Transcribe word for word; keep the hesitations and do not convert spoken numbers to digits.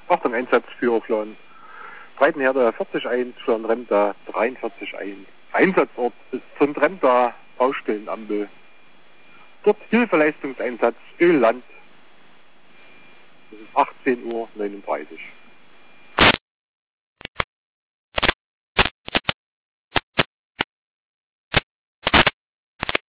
Achtung, Einsatz für Flon Breitenherder vierzig eins, Flon Remda dreiundvierzig eins. Einsatzort ist von Remda, Baustellenampel. Dort Hilfeleistungseinsatz Ölland. Das ist achtzehn Uhr neununddreißig.